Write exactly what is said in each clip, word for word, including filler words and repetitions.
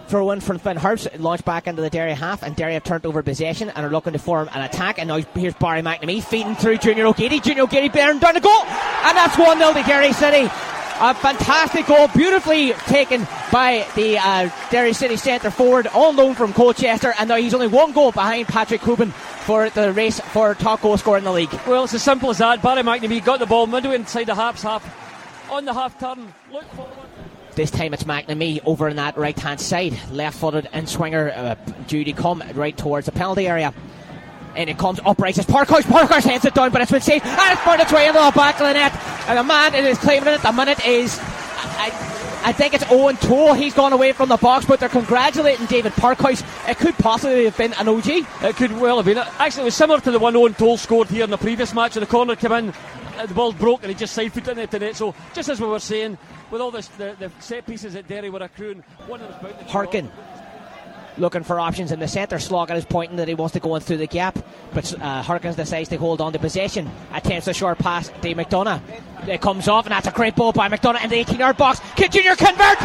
throw in from Finn Harps, launched back into the Derry half, and Derry have turned over possession and are looking to form an attack. And now here's Barry McNamee feeding through Junior O'Geady. Junior O'Geady bearing down the goal, and that's one nil to Derry City. A fantastic goal, beautifully taken by the uh, Derry City centre forward, on loan from Colchester, and now he's only one goal behind Patrick Cuban for the race for top goal scorer in the league. Well, it's as simple as that. Barry McNamee got the ball midway inside the Harps half, on the half turn, look forward. This time it's McNamee over on that right hand side, left footed and swinger uh, due to come right towards the penalty area. And it comes upright. It's Parkhurst. Parkhurst heads it down, but it's been saved. And it's found its way into the back of the net. And the man it is claiming it. The minute is, I, I think it's Owen Toole. He's gone away from the box, but they're congratulating David Parkhurst. It could possibly have been an O G. It could well have been. Actually, it was similar to the one Owen Toole scored here in the previous match. The corner came in, the ball broke, and he just side footed it to net. So, just as we were saying, with all this, the, the set pieces that Derry were accruing, one of them was bound to Harkin looking for options in the centre. Sloggett is pointing that he wants to go in through the gap, but uh, Harkins decides to hold on to possession. Attempts a short pass to McDonough. It comes off, and that's a great ball by McDonough in the eighteen yard box. Can Junior convert?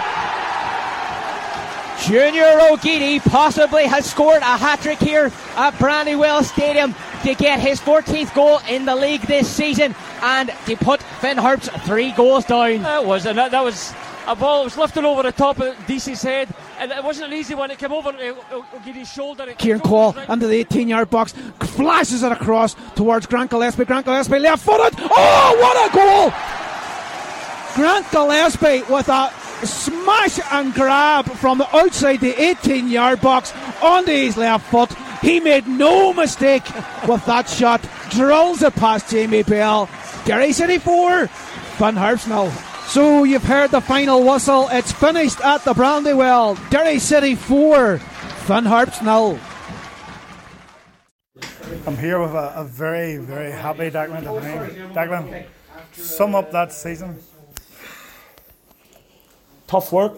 Junior O'Geady possibly has scored a hat-trick here at Brandywell Stadium to get his fourteenth goal in the league this season, and to put Finn Harps three goals down. That was, and that, that was a ball that was lifted over the top of D C's head, and it wasn't an easy one. It came over O'Geady's shoulder. Kieran Cole right under the eighteen yard box, flashes it across towards Grant Gillespie. Grant Gillespie left footed. Oh, what a goal! Grant Gillespie with a smash and grab from the outside the eighteen yard box onto his left foot. He made no mistake with that shot. Drills it past Jamie Bell. Derry City four, Finn Harps nil. So you've heard the final whistle. It's finished at the Brandywell. Derry City four, Finn Harps nil. I'm here with a, a very, very happy Declan. Declan, sum up that season. Tough work,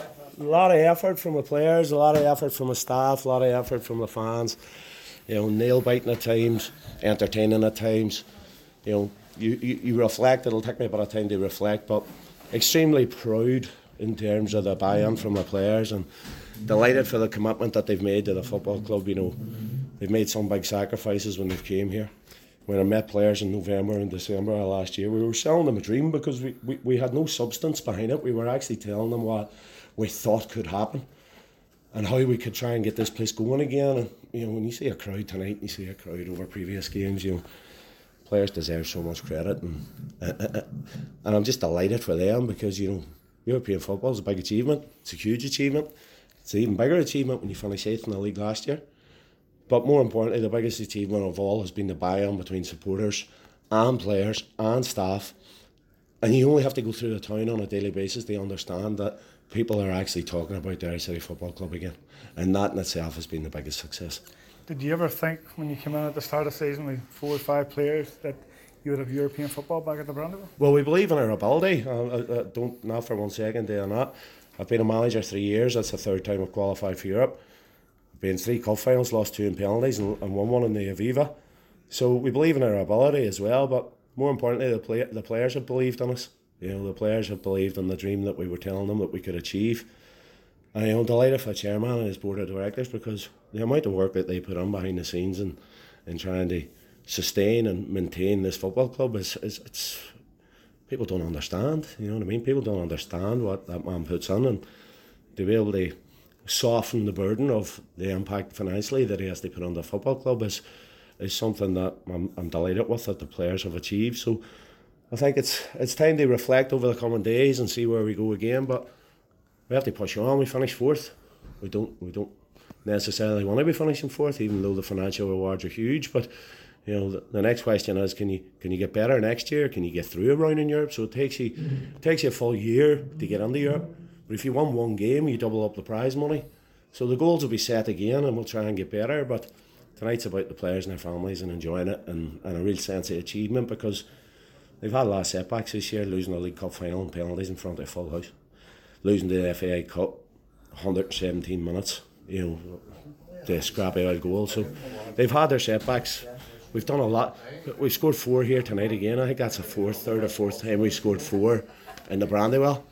a lot of effort from the players, a lot of effort from the staff, a lot of effort from the fans. You know, nail biting at times, entertaining at times. You know, you, you, you reflect. It'll take me a bit of time to reflect, but extremely proud in terms of the buy-in from the players, and delighted for the commitment that they've made to the football club. You know, they've made some big sacrifices when they've came here. When I met players in November and December of last year, we were selling them a dream because we, we, we had no substance behind it. We were actually telling them what we thought could happen and how we could try and get this place going again. And you know, when you see a crowd tonight, you see a crowd over previous games, you know, players deserve so much credit, and uh, uh, and I'm just delighted for them because, you know, European football is a big achievement. It's a huge achievement. It's an even bigger achievement when you finish eighth in the league last year. But more importantly, the biggest achievement of all has been the buy-in between supporters and players and staff. And you only have to go through the town on a daily basis to understand that people are actually talking about Derry City Football Club again. And that in itself has been the biggest success. Did you ever think when you came in at the start of the season with four or five players that you would have European football back at the Brandywell? Well, we believe in our ability. Uh, uh, don't, not for one second do that. I've been a manager three years. That's the third time I've qualified for Europe. Been three cup finals, lost two in penalties, and, and won one in the Aviva. So we believe in our ability as well, but more importantly, the play, the players have believed in us. You know, the players have believed in the dream that we were telling them that we could achieve. And you know, delighted for the chairman and his board of directors, because the amount of work that they put on behind the scenes and in trying to sustain and maintain this football club is, is it's people don't understand. You know what I mean? People don't understand what that man puts in, and to be able to soften the burden of the impact financially that he has to put on the football club is is something that I'm, I'm delighted with that the players have achieved. So I think it's it's time to reflect over the coming days and see where we go again. But we have to push on. We finished fourth. We don't we don't necessarily want to be finishing fourth, even though the financial rewards are huge. But you know, the, the next question is, can you can you get better next year? Can you get through a round in Europe? So it takes you it takes you a full year to get into Europe. But if you won one game, you double up the prize money. So the goals will be set again, and we'll try and get better. But tonight's about the players and their families and enjoying it, and, and a real sense of achievement, because they've had a lot of setbacks this year, losing the League Cup final and penalties in front of a full house, losing the F A I Cup, one hundred seventeen minutes, you know, the scrappy out goal. So they've had their setbacks. We've done a lot. We've scored four here tonight again. I think that's the fourth, third or fourth time we've scored four in the Brandywell.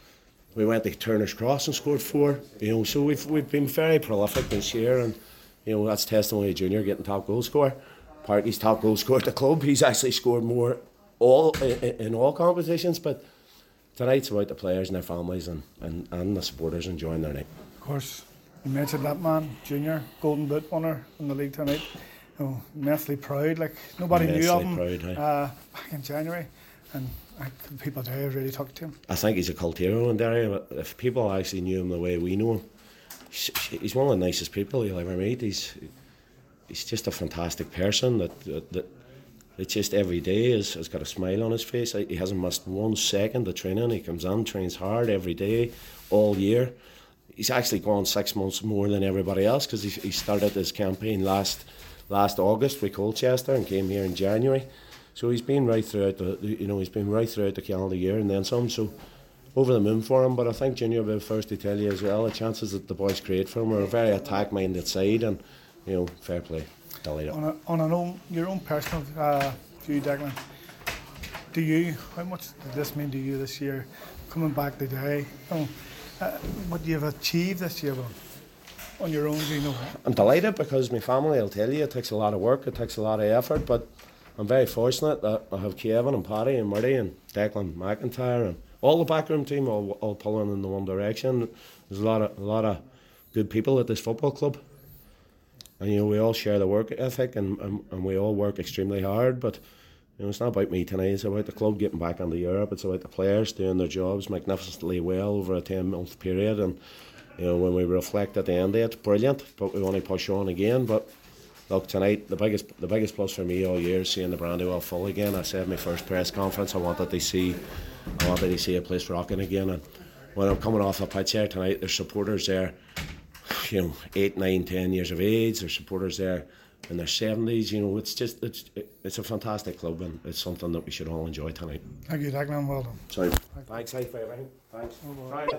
we went to Turner's Cross and scored four. You know, so we've we've been very prolific this year, and you know that's testimony of Junior getting top goal scorer. Parky's top goal scorer at the club. He's actually scored more all in, in all competitions, but tonight's about the players and their families and, and, and the supporters enjoying their night. Of course, you mentioned that man, Junior, Golden Boot winner in the league tonight. You know, immensely proud. Like nobody Immensely knew of him proud, aye. uh, back in January, and I think the people there have really took to him. I think he's a cult hero in Derry. But if people actually knew him the way we know him, he's, he's one of the nicest people you'll ever meet. He's he's just a fantastic person that that, that it's just every day has, has got a smile on his face. He hasn't missed one second of training. He comes in, trains hard every day, all year. He's actually gone six months more than everybody else because he, he started his campaign last last August with Colchester and came here in January. So he's been right throughout the you know he's been right throughout the calendar year and then some. So over the moon for him. But I think Junior will be the first to tell you as well. The chances that the boys create for him are a very attack-minded side, and you know, fair play. On, a, on an own, your own personal uh, view, Declan, do you, how much did this mean to you this year, coming back to Derry? You know, uh, what you have achieved this year, well, on your own, do you know? I'm delighted because my family, I'll tell you, it takes a lot of work, it takes a lot of effort, but I'm very fortunate that I have Kevin and Paddy and Murray and Declan McIntyre and all the backroom team all, all pulling in the one direction. There's a lot of a lot of good people at this football club. And you know, we all share the work ethic and, and, and we all work extremely hard, but you know, it's not about me tonight, it's about the club getting back into Europe, it's about the players doing their jobs magnificently well over a ten month period, and you know, when we reflect at the end of it, brilliant, but we want to push on again. But look, tonight the biggest the biggest plus for me all year is seeing the Brandywell full again. I said in my first press conference I wanted to see I wanted to see a place rocking again, and when I'm coming off the pitch here tonight, there's supporters there, you know, eight, nine, ten years of age. There's supporters there in their seventies. You know, it's just it's it's a fantastic club, and it's something that we should all enjoy tonight. Thank you, Declan. Well done. So, thanks, thanks for everything. Thanks.